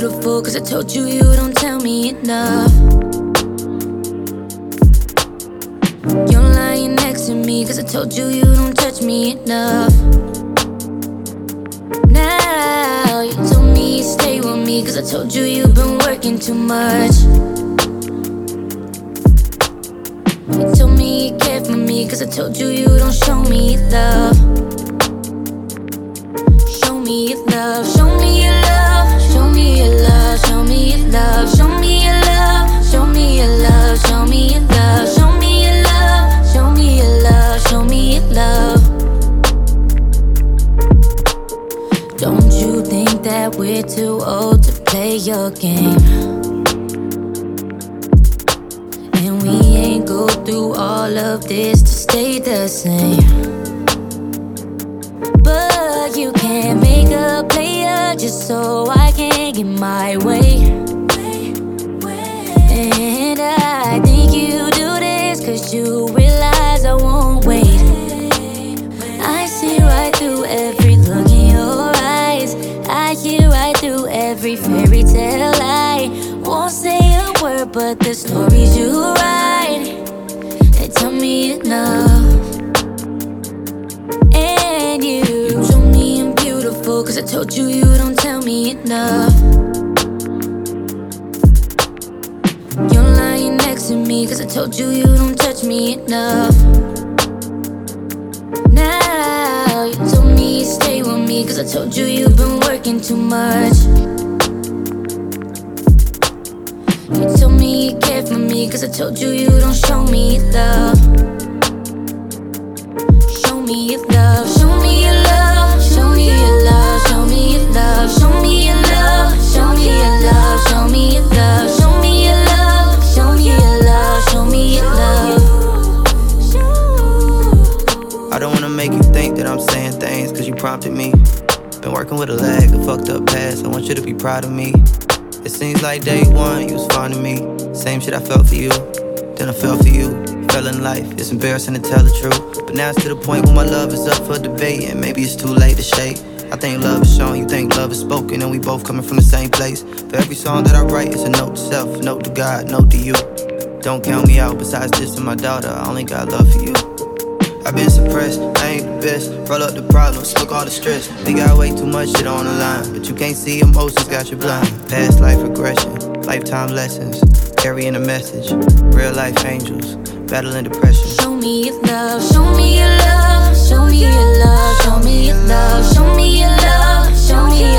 beautiful, cause I told you you don't tell me enough. You're lying next to me, cause I told you you don't touch me enough. Now you told me you stay with me, cause I told you you've been working too much. You told me you care for me, cause I told you you don't show me love. Show me your love, show me your love, show me your love, show me your love, show me your love, show me your love, show me your love, show me your love, show me your love, show me your love. Don't you think that we're too old to play your game? And we ain't go through all of this to stay the same. But you can't make a player just so I can get my way. And I think you do this cause you realize I won't wait. I see right through every look in your eyes. I hear right through every fairy tale lie. Won't say a word but the stories you write, they tell me enough. And you told me I'm beautiful, cause I told you you don't tell me enough. You're lying next to me, cause I told you you don't touch me enough. Now you told me you stay with me, cause I told you you've been working too much. You told me you care for me, cause I told you you don't show me love. Show me your love, show me your love, show me your love, show me your love, show me your love, show me your love, show me your love, show me your love, show me your love, show me your love. I don't wanna make you think that I'm saying things cause you prompted me. Been working with a lag, a fucked up past, I want you to be proud of me. It seems like day one you was fine to me. Same shit I felt for you, then I fell for you. Fell in life, it's embarrassing to tell the truth. But now it's to the point where my love is up for debate, and maybe it's too late to shake. I think love is shown, you think love is spoken, and we both coming from the same place. For every song that I write, it's a note to self, a note to God, note to you. Don't count me out, besides this and my daughter, I only got love for you. I've been suppressed, I ain't the best. Roll up the problems, took all the stress. We got way too much shit on the line, but you can't see emotions, got you blind. Past life regression, lifetime lessons, carrying a message. Real life angels, battling depression. Show me your love, show me your love, show me your love, show me your love, show me your love, show me